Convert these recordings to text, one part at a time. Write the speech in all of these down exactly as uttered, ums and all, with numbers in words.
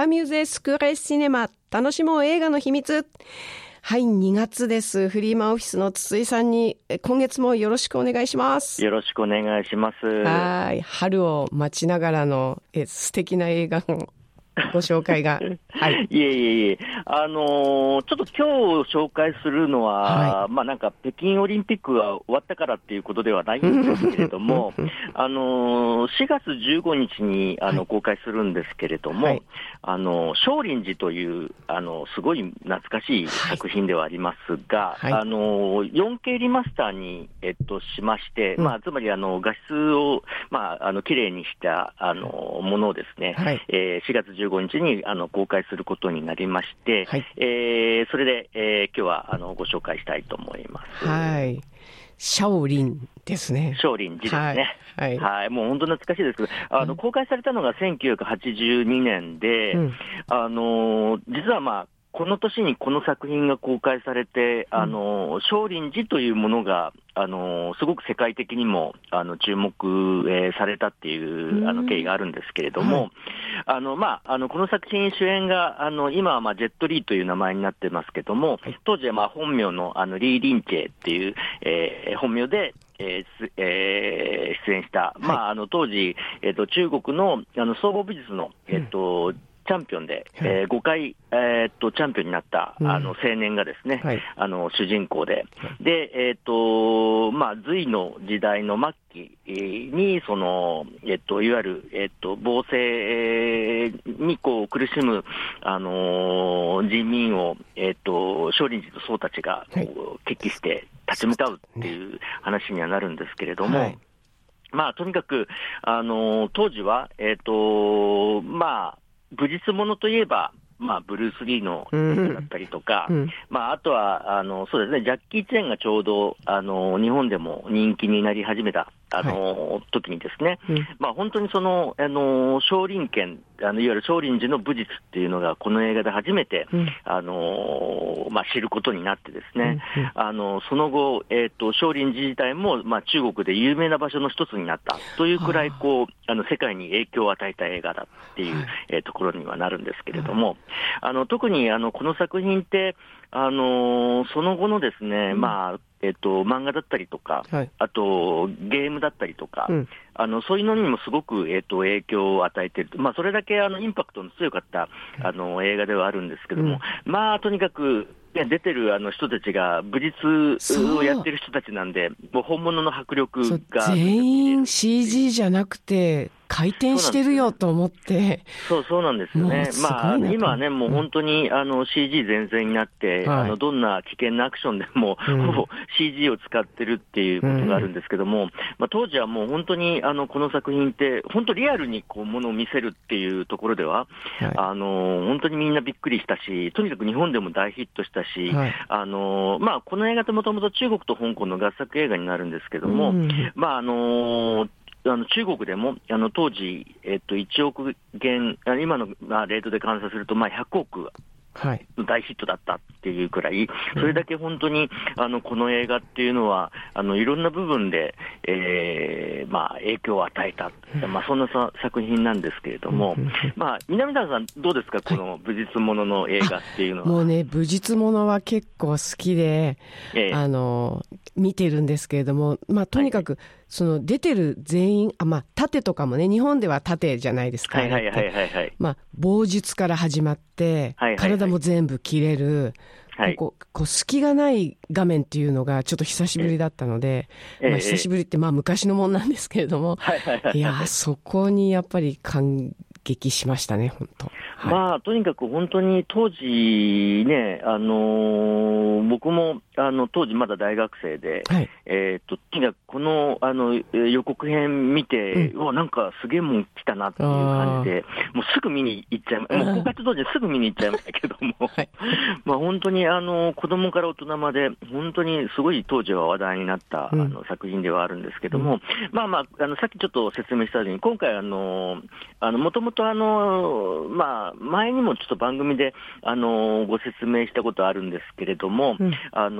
アミューゼスクレシネマ、楽しもう映画の秘密。はい、にがつです。フリーマンオフィスの筒井さんに今月もよろしくお願いします。 よろしくお願いします。 はい、春を待ちながらのえ素敵な映画のご紹介が、はい、 いえいえいえ、あのー、ちょっと今日紹介するのは、はい、まあなんか北京オリンピックが終わったからっていうことではないんですけれども、あのー、しがつじゅうごにちにあの、はい、公開するんですけれども、はい、あの少林寺というあのすごい懐かしい作品ではありますが、はい、あの よんケー リマスターに、えっと、しまして、うん、まあ、つまりあの画質を、まあ、あの綺麗にしたあのものをですね、はい、えー、しがつじゅうごにちにあの公開することになりまして、はい、えー、それで、えー、今日はあのご紹介したいと思います。 はい、少林ですね。 少林寺ですね。 はい。はい、 はい、もう本当懐かしいですけど、あの、公開されたのがせんきゅうひゃくはちじゅうにねんで、うん、あの、実はまあ、この年にこの作品が公開されて、あの、少林寺というものが、あの、すごく世界的にも、あの、注目、えー、されたっていう、あの、経緯があるんですけれども、はい、あの、まあ、あの、この作品主演が、あの、今はまあ、ジェットリーという名前になってますけども、はい、当時はまあ、本名の、あの、リー・リンチェっていう、えー、本名で、えーえー、出演した、はい、まあ、あの、当時、えっと、中国の、あの、総合美術の、えっと、うんチャンピオンで、はい、えー、ごかい、えー、っとチャンピオンになったあの青年がですね、うんはい、あの主人公で、で、えー、っとまあ、隋の時代の末期にその、えー、っといわゆる、えー、っと暴政にこう苦しむ、あのー、人民を、えー、っと少林寺と僧たちがこう、はい、決起して立ち向かうっていう話にはなるんですけれども。はい、まあ、とにかく、あのー、当時は、えっと、まあ、武術ものといえば、まあ、ブルース・リーのだったりとか、うん、まあ、あとは、あの、そうですね、ジャッキー・チェンがちょうど、あの、日本でも人気になり始めた、あの、はい、時にですね、うん、まあ、本当にその、あの、少林拳、あの、いわゆる少林寺の武術っていうのが、この映画で初めて、うん、あの、まあ、知ることになってですね、うんうん、あの、その後、えっと、少林寺自体も、まあ、中国で有名な場所の一つになったというくらい、こう、あの、世界に影響を与えた映画だっていう、はい、えー、ところにはなるんですけれども、はい、あの、特に、あの、この作品って、あの、その後のですね、うん、まあ、えっと、漫画だったりとか、はい、あとゲームだったりとか、うん、あのそういうのにもすごく、えっと、影響を与えている、まあ、それだけあのインパクトの強かったあの映画ではあるんですけども、うん、まあ、とにかく、出てるあの人たちが武術をやってる人たちなんで、もう本物の迫力が全員 シージー じゃなくて回転してるよと思って、 そうそうなんですよね。まあ、今はね、もう本当に、うん、あの シージー 全盛になって、はい、あのどんな危険なアクションでも、うん、ほぼ シージー を使ってるっていうことがあるんですけども、うん、まあ、当時はもう本当にあのこの作品って、本当リアルにこうものを見せるっていうところでは、はい、あの本当にみんなびっくりしたし、とにかく日本でも大ヒットしたし、はい、あのまあ、この映画ってもともと中国と香港の合作映画になるんですけども、うん、まああのあの中国でもあの当時、えっと、いちおくげん、今の、まあ、レートで換算すると、まあ、ひゃくおくの大ヒットだったっていうくらい、それだけ本当にあのこの映画っていうのはあのいろんな部分で、えーまあ、影響を与えた、まあ、そんな作品なんですけれども、まあ、南田さんどうですか、この武術ものの映画っていうのは。 もうね、武術ものは結構好きで、ええ、あの見てるんですけれども、まあ、とにかく、はい、その出てる全員、あ、まあ、盾とかもね、日本では盾じゃないですか、 はいはいはいはいはい、 まあ、棒術から始まって、はいはいはい、体も全部切れる、はい、こうこう隙がない画面っていうのがちょっと久しぶりだったので、ええ、まあ、久しぶりってまあ昔のもんなんですけれども、はいはいはいはい、いやそこにやっぱり感激しましたね、本当。はい、 まあ、とにかく本当に当時ね、あのー、僕もあの当時まだ大学生で、はい、えー、ととにかくこの、あの予告編見て、うん、うわなんかすげえもん来たなっていう感じで、もうすぐ見に行っちゃいました、もう公開と同時にすぐ見に行っちゃいましたけども、はい、まあ本当にあの子供から大人まで本当にすごい当時は話題になった、うん、あの作品ではあるんですけども、うん、まあまあ、あのさっきちょっと説明したように、今回あのあのもともとあの、まあ、前にもちょっと番組であのご説明したことあるんですけれども、うん、あの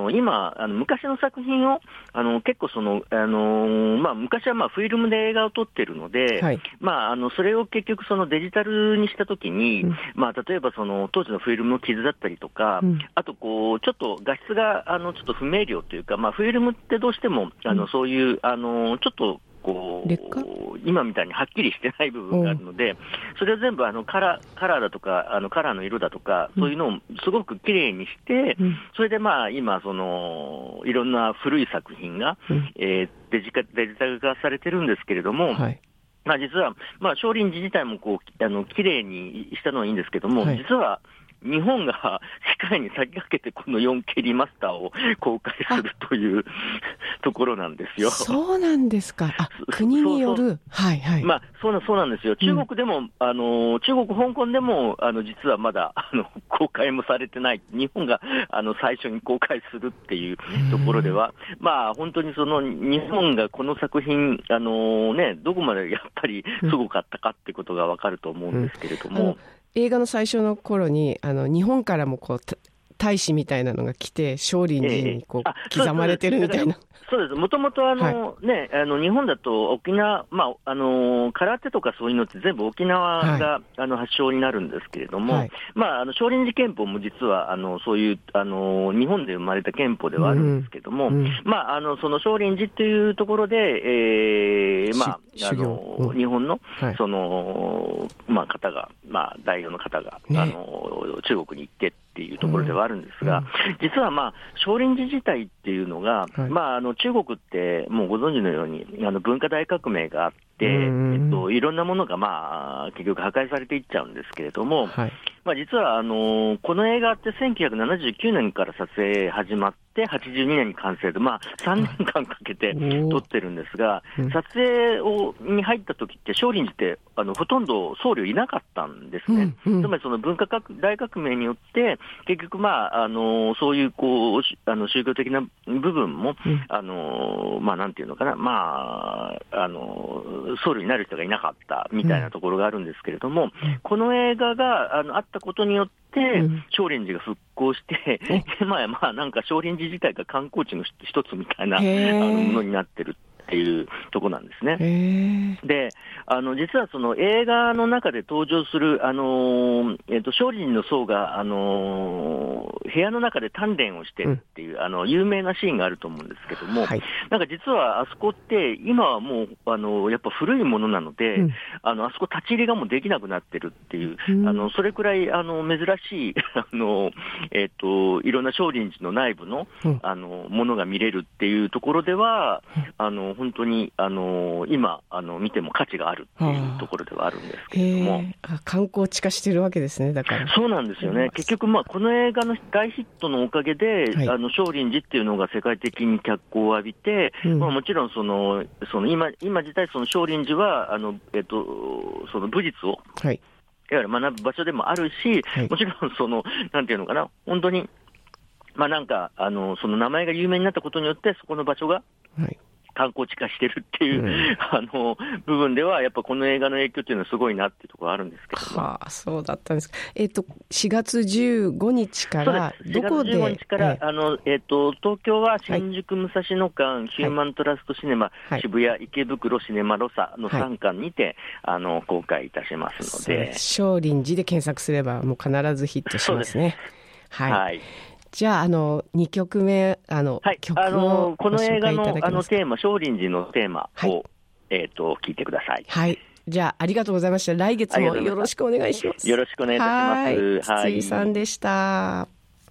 の今あの昔の作品をあの結構その、あのーまあ、昔はまあフィルムで映画を撮ってるので、はい、まあ、あのそれを結局そのデジタルにしたときに、うん、まあ、例えばその当時のフィルムの傷だったりとか、うん、あとこうちょっと画質があのちょっと不明瞭というか、まあ、フィルムってどうしてもあのそういう、あのちょっとこう今みたいにはっきりしてない部分があるので、それを全部あのカラー、カラーだとかあのカラーの色だとか、そういうのをすごく綺麗にして、うん、それでまあ今そのいろんな古い作品が、うん、えー、デジカ、デジタル化されてるんですけれども、はい、まあ、実は、まあ、少林寺自体もこうあの綺麗にしたのはいいんですけども、はい、実は日本が世界に先駆けてこの よんケー リマスターを公開するというところなんですよ。 そうなんですか。あ、国による。そうそう、はいはい。 まあ、そうな、そうなんですよ。中国でも、うん、あの、中国、香港でも、あの、実はまだ、あの、公開もされてない。日本が、あの、最初に公開するっていうところでは、まあ、本当にその、日本がこの作品、あのね、どこまでやっぱりすごかったかってことがわかると思うんですけれども。うんうん、 映画の最初の頃にあの日本からもこう大使みたいなのが来て少林寺にこう、ええ、刻まれてるみたいな。 そうです。もともとあの、はい、ね、あの日本だと沖縄、まああの空手とかそういうのって全部沖縄が、はい、あの発祥になるんですけれども、はい、まああの少林寺拳法も実はあのそういうあの日本で生まれた拳法ではあるんですけれども、うんうん、まああのその少林寺っていうところで、えー、まああの、うん、日本の、はい、そのまあ方がまあ代表の方が、ね、あの中国に行ってっていうところではあるんですが、うんうん、実はまあ少林寺自体っていうのが、はい、まああの中国ってもうご存知のようにあの文化大革命があって、えっと、いろんなものがまあ結局破壊されていっちゃうんですけれども、はい、まあ、実はあのこの映画ってせんきゅうひゃくななじゅうきゅうねんから撮影始まってはちじゅうにねんに完成で、まあ、さんねんかんかけて撮ってるんですが、撮影をに入った時って少林寺ってあのほとんど僧侶いなかったんですね、うんうん、つまりその文化大革命によって結局、まあ、あのそういうこうあの宗教的な部分も、うん、あのまあ、なんていうのかな、まあ、あの僧侶になる人がいなかったみたいなところがあるんですけれども、うん、この映画があのあったことによってで、うん、少林寺が復興して、今やまあなんか少林寺自体が観光地の一つみたいなあのものになってるっていうとこなんですね。で、あの実はその映画の中で登場する、あのえー、と少林の僧が、あのー、部屋の中で鍛錬をしてるっていう、うん、あの有名なシーンがあると思うんですけども、はい、なんか実はあそこって今はもうあのやっぱ古いものなので、うん、あのあそこ立ち入りがもうできなくなってるっていう、うん、あのそれくらいあの珍しいあの、えー、といろんな少林寺の内部の、うん、あのものが見れるっていうところでは、うん、あの本当にあの今あの見ても価値があるっていうところではあるんですけれども、 あ観光地化してるわけですね。だからそうなんですよね。結局、まあ、この映画の大ヒットのおかげで、はい、あの少林寺っていうのが世界的に脚光を浴びて、うんまあ、もちろんそのその 今, 今自体その少林寺はあの、えっと、その武術を、はい、いわゆる学ぶ場所でもあるし、はい、もちろんそのなんていうのかな、本当にまあなんかあのその名前が有名になったことによってそこの場所が、はい観光地化してるっていう、うん、あの部分ではやっぱこの映画の影響っていうのはすごいなっていうところあるんですけども、 はあ、そうだったんですか。えっ、ー、としがつじゅうごにちからどこで、 しがつじゅうごにちから、えーあのえー、と東京は新宿武蔵野館、はい、ヒューマントラストシネマ、はい、渋谷池袋シネマロサのさんかんにて、はい、あの公開いたしますので、 少林寺で検索すればもう必ずヒットしますね。はい、はいじゃあ、あの、にきょくめ、あの、はい、曲をあのこの映画のあのテーマ、少林寺のテーマを、はい、えっと、聞いてください。 はい。じゃあ、ありがとうございました。来月もよろしくお願いします。 よろしくお願いいたします。 はい。筒井さんでした。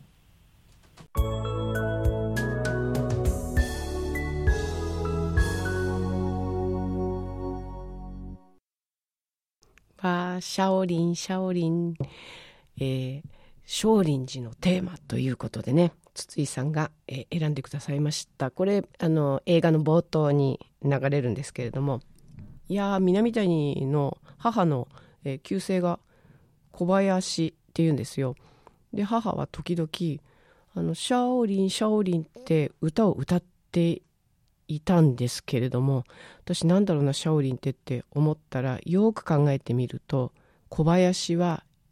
わあ、シャオリン、シャオリン、えー、少林寺のテーマということでね、筒井さんが、えー、選んでくださいました。これあの映画の冒頭に流れるんですけれども、いやー南谷の母の、えー、旧姓が小林っていうんですよ。で母は時々あのシャオリンシャオリンって歌を歌っていたんですけれども、私なんだろうなシャオリンってって思ったらよく考えてみると小林は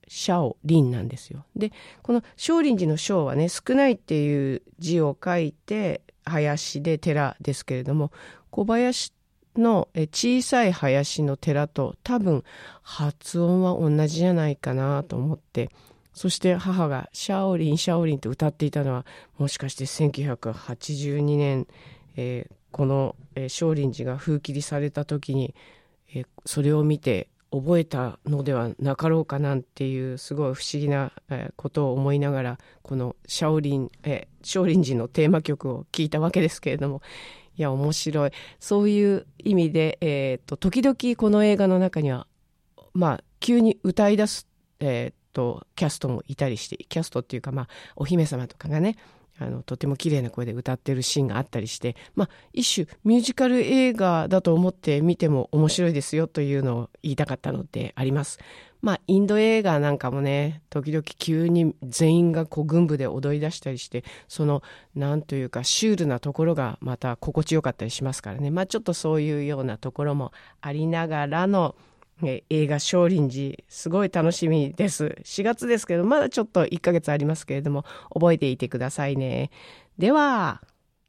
シャオリンなんですよ。でこの少林寺の少はね、少ないっていう字を書いて林で寺ですけれども、小林の小さい林の寺と多分発音は同じじゃないかなと思って、そして母がシャオリンシャオリンと歌っていたのは、もしかしてせんきゅうひゃくはちじゅうにねん、えー、この、えー、少林寺が封切りされた時に、えー、それを見て覚えたのではなかろうかなんていうすごい不思議な、えー、ことを思いながら、このシャオリン、えー、少林寺のテーマ曲を聴いたわけですけれども、いや面白い。そういう意味で、えー、と時々この映画の中にはまあ急に歌い出す、えー、とキャストもいたりして、キャストっていうか、まあお姫様とかがね、あのとても綺麗な声で歌ってるシーンがあったりして、まあ一種ミュージカル映画だと思って見ても面白いですよというのを言いたかったのであります。まあインド映画なんかもね、時々急に全員がこう軍部で踊り出したりして、そのなんというかシュールなところがまた心地よかったりしますからね。まあちょっとそういうようなところもありながらのえ映画少林寺、すごい楽しみです。しがつですけど、まだちょっといっかげつありますけれども、覚えていてくださいね。では、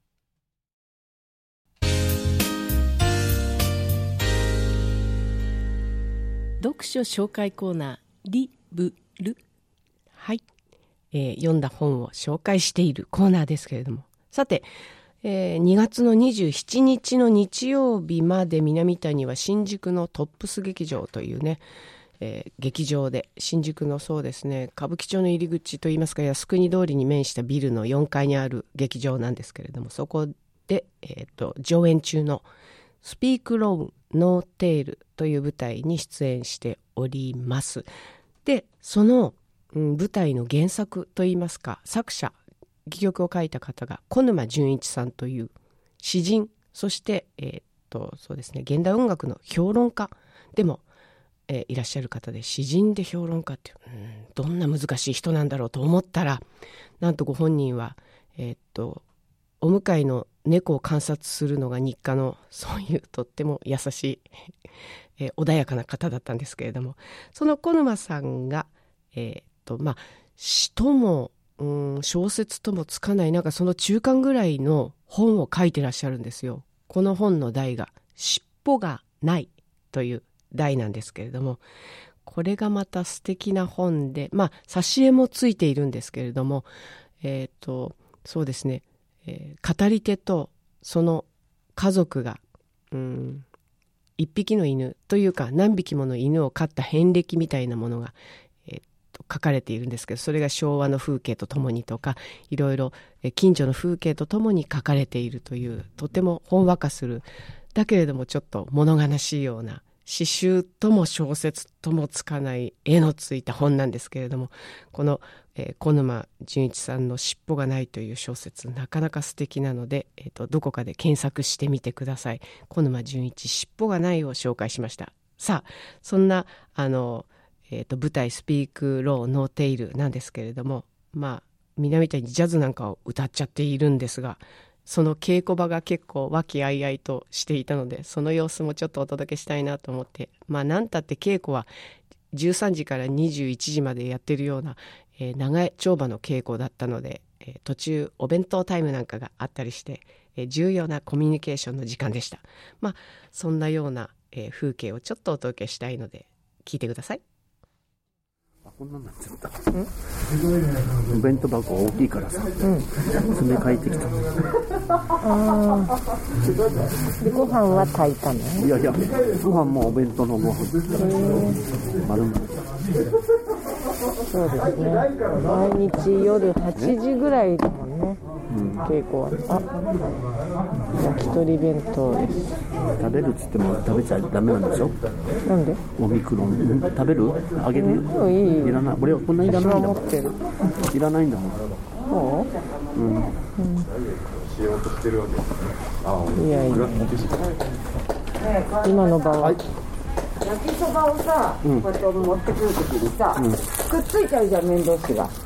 読書紹介コーナー、リブル。はい、えー、読んだ本を紹介しているコーナーですけれども、さて、えー、にがつのにじゅうしちにちの日曜日まで南谷は新宿のトップス劇場というね、えー、劇場で、新宿のそうですね、歌舞伎町の入り口といいますか、靖国通りに面したビルのよんかいにある劇場なんですけれども、そこで、えー、と上演中のスピークローンノーテイルという舞台に出演しております。でその、うん、舞台の原作といいますか、作者、戯曲を書いた方が小沼純一さんという詩人、そして、えー、っとそうですね、現代音楽の評論家でも、えー、いらっしゃる方で、詩人で評論家っていう、うん、どんな難しい人なんだろうと思ったら、なんとご本人は、えー、っとお向かいの猫を観察するのが日課の、そういうとっても優しい、えー、穏やかな方だったんですけれども、その小沼さんが、えー、っとまあ詩ともうん小説ともつかない、なんかその中間ぐらいの本を書いてらっしゃるんですよ。この本の題が尻尾がないという題なんですけれども、これがまた素敵な本で、まあ挿絵もついているんですけれども、えっとそうですね、えー、語り手とその家族がうん一匹の犬というか何匹もの犬を飼った遍歴みたいなものが書かれているんですけど、それが昭和の風景とともにとか、いろいろ近所の風景とともに書かれているという、とてもほんわかする、だけれどもちょっと物悲しいような、詩集とも小説ともつかない絵のついた本なんですけれども、この、えー、小沼純一さんの尻尾がないという小説、なかなか素敵なので、えーと、どこかで検索してみてください。小沼純一尻尾がないを紹介しました。さあ、そんなあのえー、と舞台スピークローノーテイルなんですけれども、まあ南谷にジャズなんかを歌っちゃっているんですが、その稽古場が結構和気あいあいとしていたので、その様子もちょっとお届けしたいなと思って、まあなんたって稽古はじゅうさんじからにじゅういちじまでやってるような、えー、長い丁場の稽古だったので、えー、途中お弁当タイムなんかがあったりして、えー、重要なコミュニケーションの時間でした。まあそんなような、えー、風景をちょっとお届けしたいので聞いてください。 こんなになっちゃった。お弁当箱大きいからさ、うん、詰め替えてきたの。 あでご飯は炊いたの？ いやいや、ご飯もお弁当のご飯。丸々。 そうですね。毎日夜はちじぐらいだもんね。うん、稽古は。あ、焼き鳥弁当です。 食べるっつっても食べちゃダメなんでしょ？ なんで？ オミクロン。食べる？あげる？ うん、いい。 いらない。俺はこんないらないんだもん。いらないんだもん。 そう？うん。うん。しようとしてるわけ。ああ。いやいや。今の場合。はい、 焼きそばをさ、うん、こうやって持ってくるときにさ、うん、くっついちゃうじゃん、面倒しが。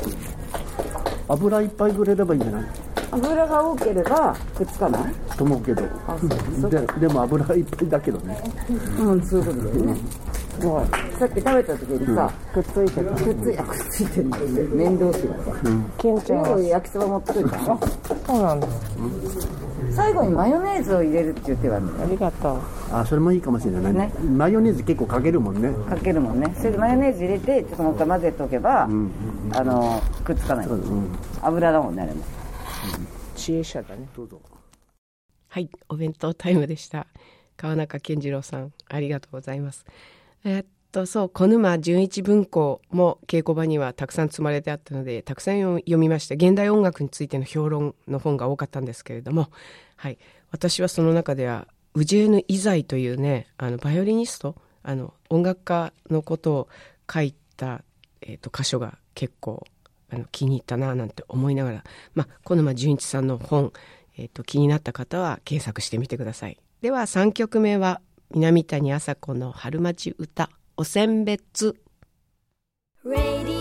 油いっぱいくれればいいんじゃない？ 油が多ければくっつかないと思うけど。あ、そうで, でも油いっぱいだけどね。 うん、そういうことだよね。 すごい。さっき食べた時にさ、うん、くっついてる。くっついてる。くっついてる。面倒しいわ。 ケンちゃんは焼きそば持ってくるから。 そうなんだ。 最後にマヨネーズを入れるっていう手はね。 ありがとう。 あ、それもいいかもしれないね。マヨネーズ結構かけるもんね。 かけるもんね。それでマヨネーズ入れてちょっともう一回混ぜておけば、うん、あのくっつかない。うん、油だもんねあれも。 知恵者だね。 どうぞ。 はい、お弁当タイムでした。川中健次郎さん、ありがとうございます。えー、っとそう小沼純一文庫も稽古場にはたくさん積まれてあったので、たくさん読みました。現代音楽についての評論の本が多かったんですけれども、はい、私はその中ではウジェーヌ・イザイというね、あのバイオリニスト、あの音楽家のことを書いた、えー、と箇所が結構あの気に入ったななんて思いながら、まあ、小沼純一さんの本、えー、と気になった方は検索してみてください。ではさんきょくめは南谷麻子の春町歌お選別。